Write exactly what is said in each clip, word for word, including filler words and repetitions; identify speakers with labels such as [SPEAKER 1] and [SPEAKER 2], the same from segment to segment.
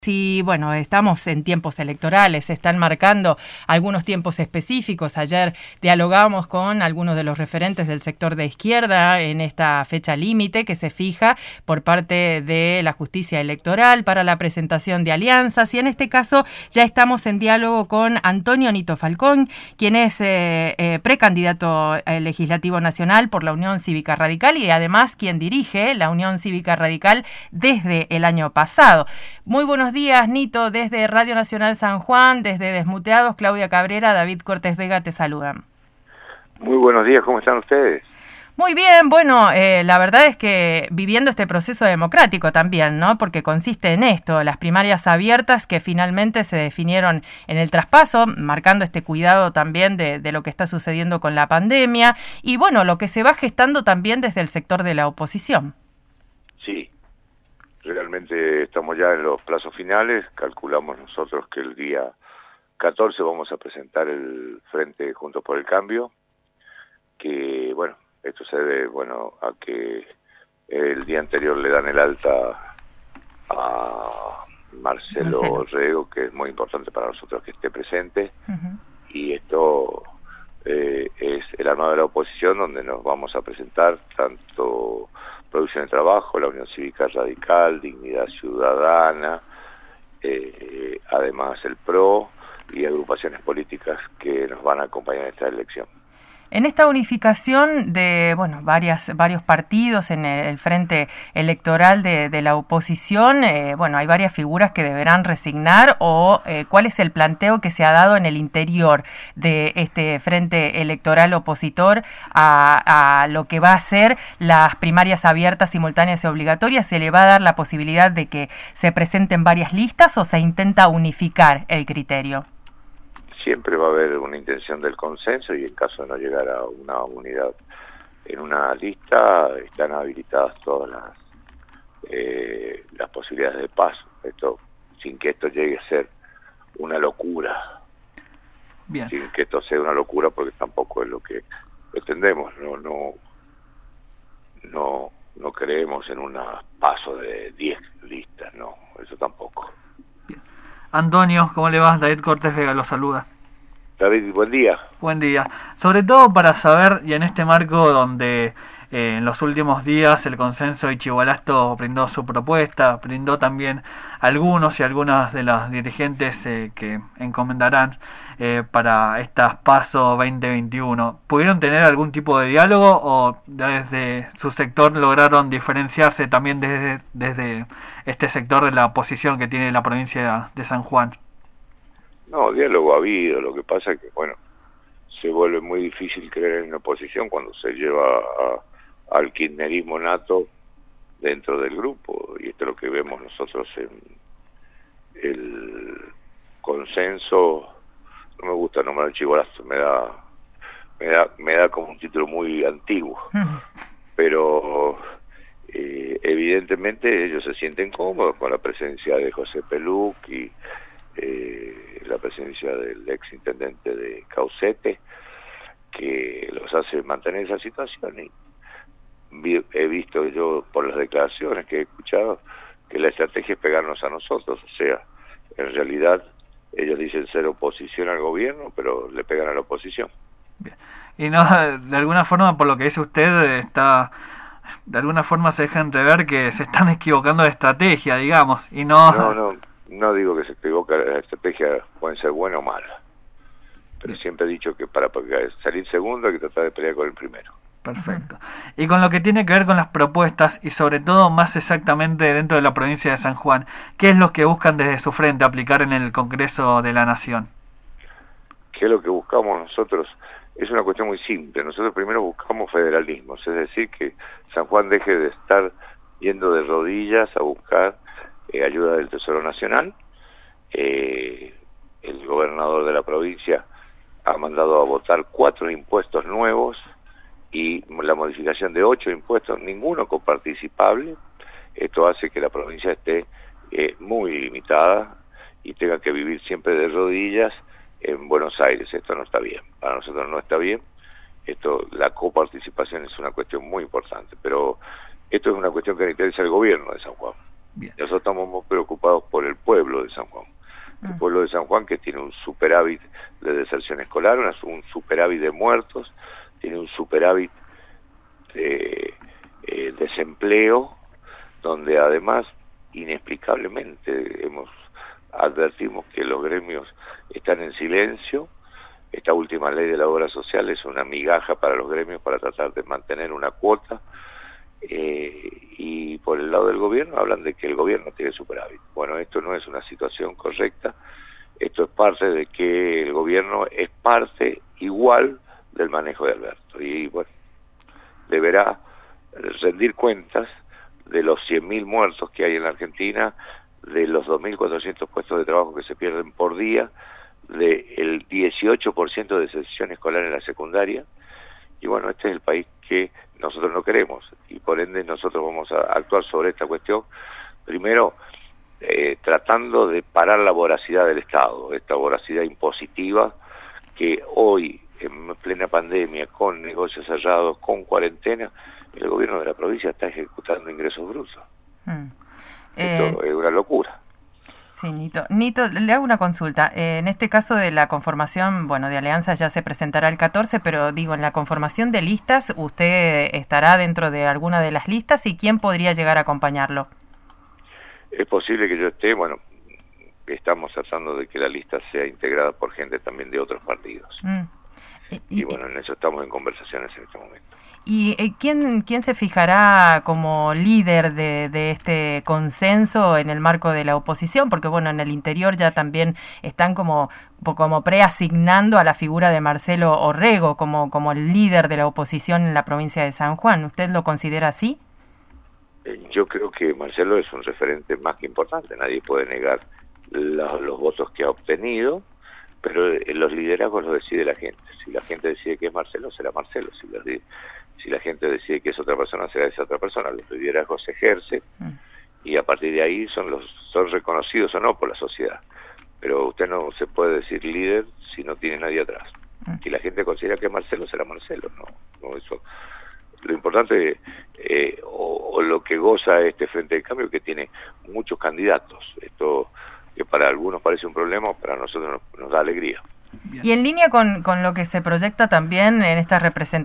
[SPEAKER 1] Sí, bueno, estamos en tiempos electorales, se están marcando algunos tiempos específicos. Ayer dialogamos con algunos de los referentes del sector de izquierda en esta fecha límite que se fija por parte de la justicia electoral para la presentación de alianzas, y en este caso ya estamos en diálogo con Antonio Nito Falcón, quien es eh, eh, precandidato eh, legislativo nacional por la Unión Cívica Radical y además quien dirige la Unión Cívica Radical desde el año pasado. Muy buenos días, Nito, desde Radio Nacional San Juan, desde Desmuteados, Claudia Cabrera, David Cortés Vega te saludan.
[SPEAKER 2] Muy buenos días, ¿cómo están ustedes?
[SPEAKER 1] Muy bien, bueno, eh, la verdad es que viviendo este proceso democrático también, ¿no? Porque consiste en esto, las primarias abiertas que finalmente se definieron en el traspaso, marcando este cuidado también de, de lo que está sucediendo con la pandemia y, bueno, lo que se va gestando también desde el sector de la oposición.
[SPEAKER 2] Sí. Realmente estamos ya en los plazos finales, calculamos nosotros que el día catorce vamos a presentar el Frente Juntos por el Cambio, que bueno, esto se debe bueno a que el día anterior le dan el alta a Marcelo, Marcelo. Rego, que es muy importante para nosotros que esté presente, uh-huh. y esto eh, es el arma de la oposición donde nos vamos a presentar tanto Producción de Trabajo, la Unión Cívica Radical, Dignidad Ciudadana, eh, además el P R O y agrupaciones políticas que nos van a acompañar en esta elección.
[SPEAKER 1] En esta unificación de bueno varias varios partidos en el frente electoral de, de la oposición, eh, bueno, hay varias figuras que deberán resignar o eh, ¿cuál es el planteo que se ha dado en el interior de este frente electoral opositor a, a lo que va a ser las primarias abiertas, simultáneas y obligatorias? ¿Se le va a dar la posibilidad de que se presenten varias listas o se intenta unificar el criterio?
[SPEAKER 2] Siempre va a haber una intención del consenso y en caso de no llegar a una unidad en una lista, están habilitadas todas las eh, las posibilidades de paso. Esto, sin que esto llegue a ser una locura. Bien. Sin que esto sea una locura, porque tampoco es lo que pretendemos. No, no, no, no creemos en un paso de diez listas, no, eso tampoco.
[SPEAKER 3] Antonio, ¿cómo le va? David Cortés Vega lo saluda.
[SPEAKER 2] David, buen día.
[SPEAKER 3] Buen día. Sobre todo para saber, y en este marco donde eh, en los últimos días el consenso de Chibolasto brindó su propuesta, brindó también algunos y algunas de las dirigentes eh, que encomendarán eh, para estas PASO veinte veintiuno. ¿Pudieron tener algún tipo de diálogo o desde su sector lograron diferenciarse también desde, desde este sector de la oposición que tiene la provincia de San Juan?
[SPEAKER 2] No, diálogo ha habido, lo que pasa es que, bueno, se vuelve muy difícil creer en una oposición cuando se lleva a, al kirchnerismo nato dentro del grupo, y esto es lo que vemos nosotros en el consenso. No me gusta nombrar el Chibolasto, me da, me da, me da como un título muy antiguo, pero eh, evidentemente ellos se sienten cómodos con la presencia de José Peluc y eh, la presencia del ex intendente de Caucete, que los hace mantener esa situación. Y vi, he visto yo por las declaraciones que he escuchado que la estrategia es pegarnos a nosotros, o sea, en realidad ellos dicen ser oposición al gobierno, pero le pegan a la oposición.
[SPEAKER 3] Bien. Y no, de alguna forma, por lo que dice usted, está de alguna forma se deja entrever que se están equivocando de estrategia, digamos, y no...
[SPEAKER 2] No, no, no digo que se equivoca, la estrategia puede ser buena o mala, pero Bien. Siempre he dicho que para salir segundo hay que tratar de pelear con el primero.
[SPEAKER 3] Perfecto. Y con lo que tiene que ver con las propuestas y sobre todo más exactamente dentro de la provincia de San Juan, ¿qué es lo que buscan desde su frente aplicar en el Congreso de la Nación?
[SPEAKER 2] ¿Qué es lo que buscamos nosotros? Es una cuestión muy simple. Nosotros primero buscamos federalismo, es decir, que San Juan deje de estar yendo de rodillas a buscar eh, ayuda del Tesoro Nacional. Eh, el gobernador de la provincia ha mandado a votar cuatro impuestos nuevos y la modificación de ocho impuestos, ninguno coparticipable. Esto hace que la provincia esté eh, muy limitada y tenga que vivir siempre de rodillas en Buenos Aires. Esto no está bien, para nosotros no está bien. Esto, la coparticipación es una cuestión muy importante, pero esto es una cuestión que le interesa al gobierno de San Juan.
[SPEAKER 3] Bien.
[SPEAKER 2] Nosotros estamos muy preocupados por el pueblo de San Juan. El pueblo de San Juan, que tiene un superávit de deserción escolar, un superávit de muertos, tiene un superávit de eh, desempleo, donde además, inexplicablemente, hemos advertimos que los gremios están en silencio. Esta última ley de la obra social es una migaja para los gremios para tratar de mantener una cuota. Eh, y por el lado del gobierno hablan de que el gobierno tiene superávit. Bueno, esto no es una situación correcta. Esto es parte de que el gobierno es parte igual del manejo de Alberto. Y bueno, deberá rendir cuentas de los cien mil muertos que hay en la Argentina, de los dos mil cuatrocientos puestos de trabajo que se pierden por día, del dieciocho por ciento de deserción escolar en la secundaria. Y bueno, este es el país que nosotros no queremos, y por ende nosotros vamos a actuar sobre esta cuestión, primero eh, tratando de parar la voracidad del Estado, esta voracidad impositiva que hoy, en plena pandemia, con negocios cerrados, con cuarentena, el gobierno de la provincia está ejecutando ingresos brutos. Mm. Esto eh... es una locura.
[SPEAKER 1] Sí, Nito. Nito, le hago una consulta. Eh, en este caso de la conformación, bueno, de alianza ya se presentará el catorce, pero digo, en la conformación de listas, ¿usted estará dentro de alguna de las listas y quién podría llegar a acompañarlo?
[SPEAKER 2] Es posible que yo esté, bueno, estamos tratando de que la lista sea integrada por gente también de otros partidos. Mm. Y, y, y bueno, en eso estamos en conversaciones en este momento.
[SPEAKER 1] ¿Y eh, quién, quién se fijará como líder de, de este consenso en el marco de la oposición? Porque bueno, en el interior ya también están como, como preasignando a la figura de Marcelo Orrego como, como el líder de la oposición en la provincia de San Juan. ¿Usted lo considera así?
[SPEAKER 2] Yo creo que Marcelo es un referente más que importante. Nadie puede negar la, los votos que ha obtenido, pero los liderazgos los decide la gente. Si la gente decide que es Marcelo, será Marcelo. Si los Si la gente decide que es otra persona, será esa otra persona. Los liderazgos se ejercen mm. y a partir de ahí son los son reconocidos o no por la sociedad. Pero usted no se puede decir líder si no tiene nadie atrás. Mm. Si la gente considera que es Marcelo, será Marcelo. No, no eso. Lo importante eh, o, o lo que goza este Frente de Cambio es que tiene muchos candidatos. Esto que para algunos parece un problema, para nosotros nos, nos da alegría.
[SPEAKER 1] Bien. Y en línea con, con lo que se proyecta también en esta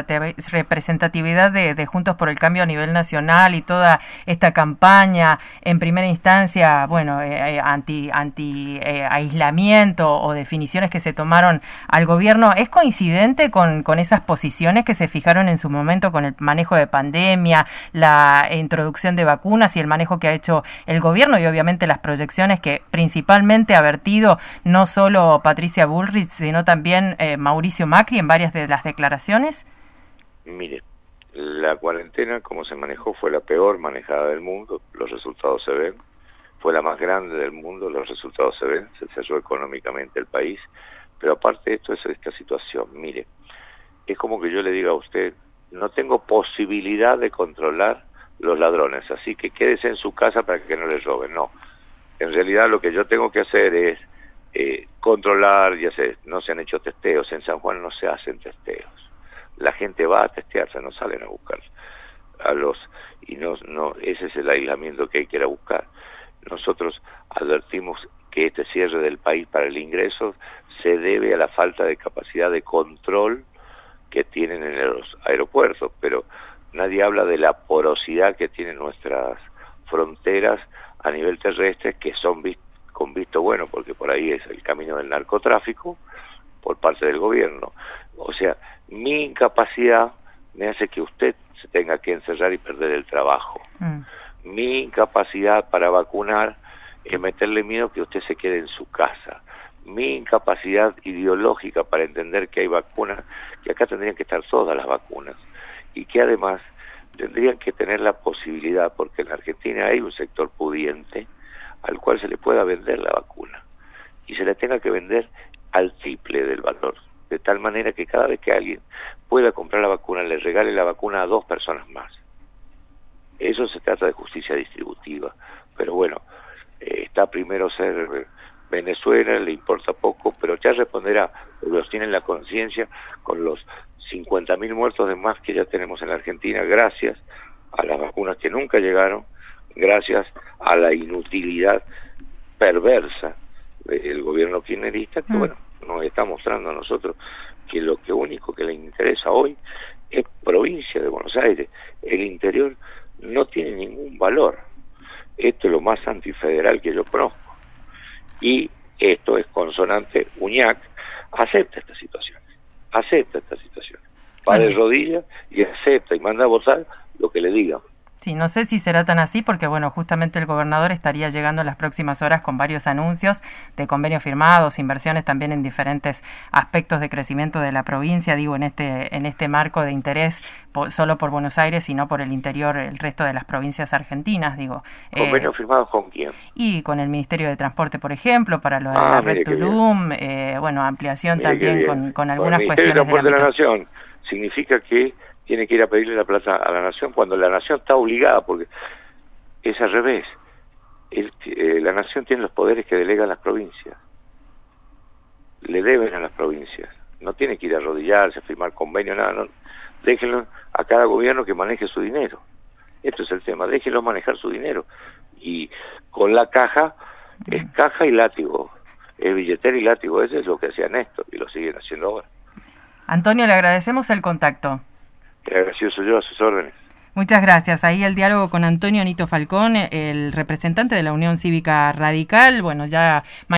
[SPEAKER 1] representatividad de, de Juntos por el Cambio a nivel nacional y toda esta campaña, en primera instancia, bueno, eh, anti, anti eh, aislamiento o definiciones que se tomaron al gobierno, ¿es coincidente con, con esas posiciones que se fijaron en su momento con el manejo de pandemia, la introducción de vacunas y el manejo que ha hecho el gobierno y obviamente las proyecciones que principalmente ha vertido no solo Patricia Bullrich, sino también eh, Mauricio Macri en varias de las declaraciones?
[SPEAKER 2] Mire, la cuarentena como se manejó fue la peor manejada del mundo, los resultados se ven, fue la más grande del mundo, los resultados se ven, se cerró económicamente el país, pero aparte de esto es esta situación, mire, es como que yo le diga a usted, no tengo posibilidad de controlar los ladrones, así que quédese en su casa para que no les roben, no, en realidad lo que yo tengo que hacer es Eh, controlar, ya sé, no se han hecho testeos, en San Juan no se hacen testeos, la gente va a testearse, no salen a buscar a los, y no, no, ese es el aislamiento que hay que ir a buscar. Nosotros advertimos que este cierre del país para el ingreso se debe a la falta de capacidad de control que tienen en los aeropuertos, pero nadie habla de la porosidad que tienen nuestras fronteras a nivel terrestre, que son vistas con visto bueno, porque por ahí es el camino del narcotráfico por parte del gobierno. O sea, mi incapacidad me hace que usted se tenga que encerrar y perder el trabajo. Mm. Mi incapacidad para vacunar es meterle miedo que usted se quede en su casa. Mi incapacidad ideológica para entender que hay vacunas, que acá tendrían que estar todas las vacunas, y que además tendrían que tener la posibilidad, porque en la Argentina hay un sector pudiente, al cual se le pueda vender la vacuna y se le tenga que vender al triple del valor, de tal manera que cada vez que alguien pueda comprar la vacuna le regale la vacuna a dos personas más. Eso se trata de justicia distributiva, pero bueno, eh, está primero ser Venezuela, le importa poco, pero ya responderá, los tienen la conciencia con los cincuenta mil muertos de más que ya tenemos en la Argentina gracias a las vacunas que nunca llegaron, gracias a la inutilidad perversa del gobierno kirchnerista, que mm. bueno, nos está mostrando a nosotros que lo que único que le interesa hoy es provincia de Buenos Aires. El interior no tiene ningún valor. Esto es lo más antifederal que yo conozco. Y esto es consonante. Uñac acepta esta situación, acepta esta situación, va de rodillas y acepta y manda a votar lo que le digan.
[SPEAKER 1] Sí, no sé si será tan así porque, bueno, justamente el gobernador estaría llegando en las próximas horas con varios anuncios de convenios firmados, inversiones también en diferentes aspectos de crecimiento de la provincia, digo, en este en este marco de interés por, solo por Buenos Aires y no por el interior, el resto de las provincias argentinas, digo.
[SPEAKER 2] ¿Convenios eh, firmados con quién?
[SPEAKER 1] Y con el Ministerio de Transporte, por ejemplo, para lo de ah, la red Tulum, eh, bueno, ampliación mire también con, con algunas
[SPEAKER 2] con el
[SPEAKER 1] cuestiones.
[SPEAKER 2] El Ministerio de Transporte de la Nación significa que tiene que ir a pedirle la plata a la Nación cuando la Nación está obligada, porque es al revés. El, eh, la Nación tiene los poderes que delega a las provincias. Le deben a las provincias. No tiene que ir a arrodillarse, a firmar convenios, nada. No. Déjenlo a cada gobierno que maneje su dinero. Esto es el tema. Déjenlo manejar su dinero. Y con la caja, es caja y látigo. Es billetera y látigo. Eso es lo que hacía Néstor y lo siguen haciendo ahora.
[SPEAKER 1] Antonio, le agradecemos el contacto.
[SPEAKER 2] Gracioso yo a sus órdenes.
[SPEAKER 1] Muchas gracias. Ahí el diálogo con Antonio Nito Falcón, el representante de la Unión Cívica Radical. Bueno, ya